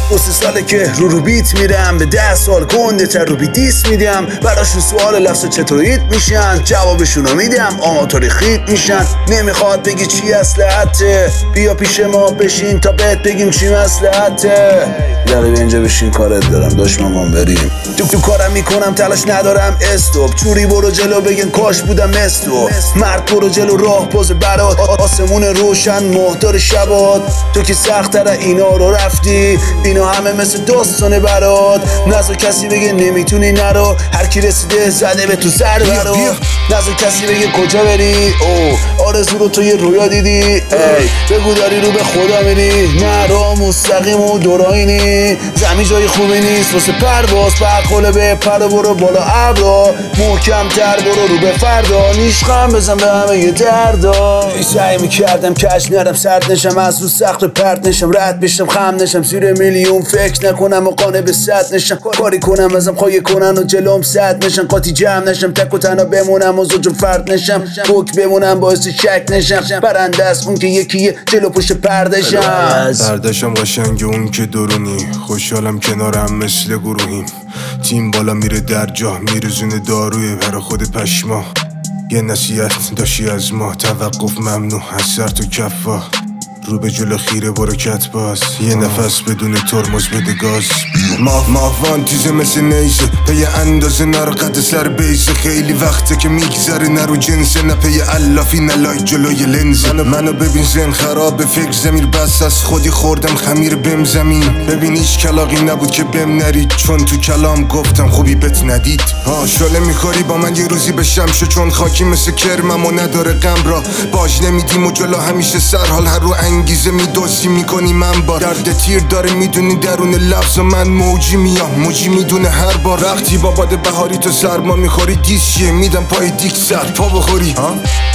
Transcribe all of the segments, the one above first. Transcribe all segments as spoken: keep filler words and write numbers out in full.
دو سه ساله که رو رو بیت میرم، به ده سال گنده تر رو بی دیس میدم. براشون سوال لفظ چطوریت میشن، جوابشونو میدم آماتوری خیت میشن. نمیخواد بگی چی اصلحته، بیا پیش ما بشین تا بهت بگیم چی مصلحته. دقیقه به اینجا بشین کارت دارم داشت مامان بریم. تو تو کارم میکنم تلاش ندارم استوب، چوری برو جلو بگن کاش بودم استو. مرد برو جلو راه باز برات، آسمون روشن مهدار شبات. تو که سخت تر اینا رو رفتی، اینا همه مثل داستانه برات. نذار کسی بگه نمیتونی نرو، هر کی رسیده زده به تو سر برو. نذار کسی بگه کجا بری، او آرزو رو تو یه رویا دیدی. ای بگو داری رو به خدا میری، نه راه مستقیم و دورایینی. زمین جای خوبی نیست واسه پرواز، برخوله به پر برو بالا ابرا. محکم تر برو رو به فردا، نیشخم بزن به همه یه دردا. سعی میکردم کش نرم سرد نشم، از رو صخره پرد نشم، رد بشم خم نشم، زیر میلیون فکر نکنم و قانه به صد نشم. کاری کنم ازم خواهی کنن و جلوم صد نشم، قاطی جمع نشم، تک و تنها بمونم و زوجم فرد نشم. بک بمونم باعث شک نشم، برنده است اون که یکیه جلو پشت پردشم. پردشم قشنگ اون که درونی، خوشحالم کنارم مثل گروهیم. تیم بالا میره در جا، میرزونه داروی برا خود پشما. یه نصیحت داشتی از ما، توقف ممنوع از سر تو کفا. رو به جلو خیره برکت باز، یه نفس بدون ترمز بده گاز. ماه ماهوان تیزه مثل نیزه، پی اندازه نر قد سر بیسه. خیلی وقته که میگذره نرو جنسه، نه پی علافی نه لای جلوی لنزه. منو ببین زن خراب فکر زمیر، بس از خودی خوردم خمیر بم زمین. ببین هیچ کلاقی نبود که بم نرید، چون تو کلام گفتم خوبی بت ندید. ها شله میخوری با من یه روزی بشم شو، چون خاکی مثل کرمم و نداره غم را باج نمیدیم و جلو همیشه سرحال. هر رو انگیزه میدوسی میکنی من با درد تیر داره میدونی درون لفظ و من موجی میام موجی میدونه هر بار. وقتی با باد بهاری تو سرما میخوری دیسیه میدم پای دیک سر پا بخوری. ها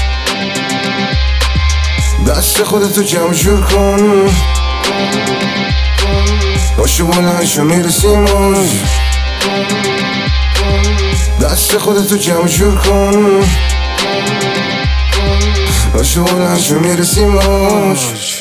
دست خودتو جمع جور کن، باشو بلنشو میرسیم. دست خودتو جمع جور کن، باشو بلنشو میرسیم.